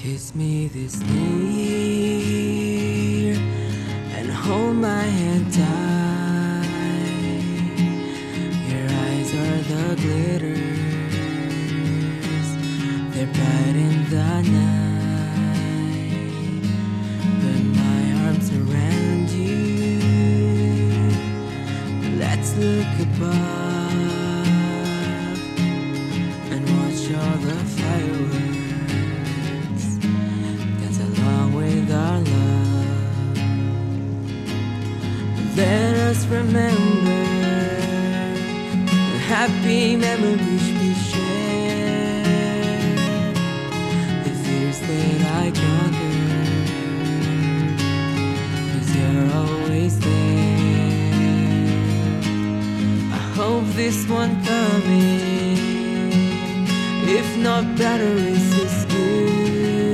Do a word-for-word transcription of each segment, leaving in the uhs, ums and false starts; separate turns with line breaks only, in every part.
Kiss me this new year and hold my hand tight. Your eyes are the glitters, they're bright in the night. Put my arms around you, let's look above and watch all the fireworks. Our love, let us remember the happy memories we shared, the fears that I conquered, 'cause you're always there. I hope this one coming, if not better, is this good.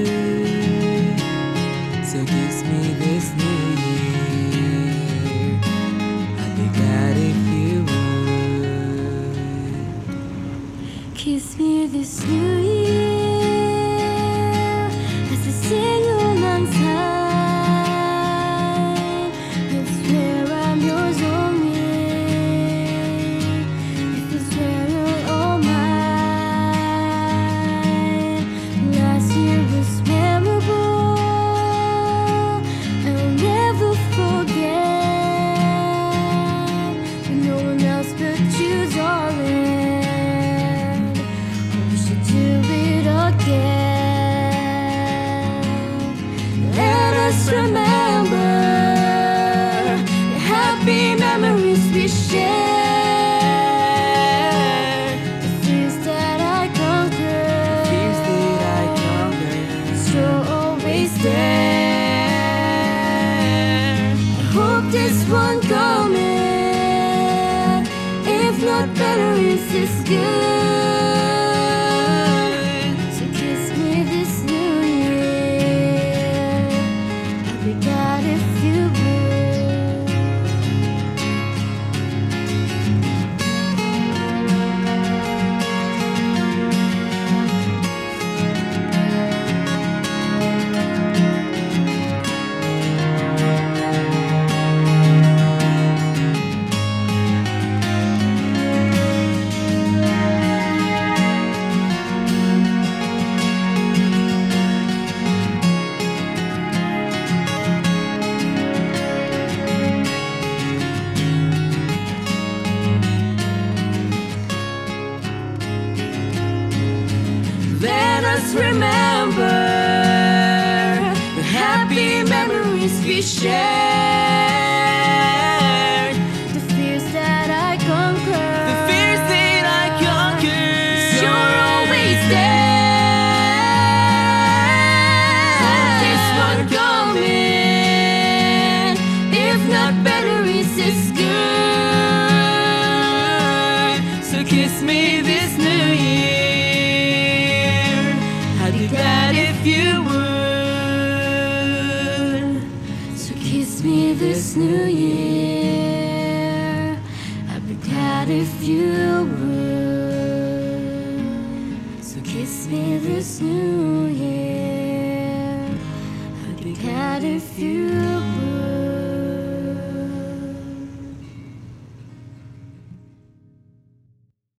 So kiss me this new year, I'd be glad if you would.
Kiss me this new year, as I sing alongside. I swear I'm yours only, if I swear you're all mine. Last year was memorable, remember the happy memories we shared, the fears that I conquered,
the fears that I conquered.
You're always there. I hope this one coming, if not better, is this good. So kiss me this new year, I'll be glad if you would. Let us remember the happy memories we shared, the fears that I conquered,
The fears that I conquered.
You're always there. Hope this one coming, if not better, is this good.
So kiss me this new year, I'd be glad if you would.
So kiss me this new year, I'd be glad if you would. So kiss me this new year, I'd be glad if you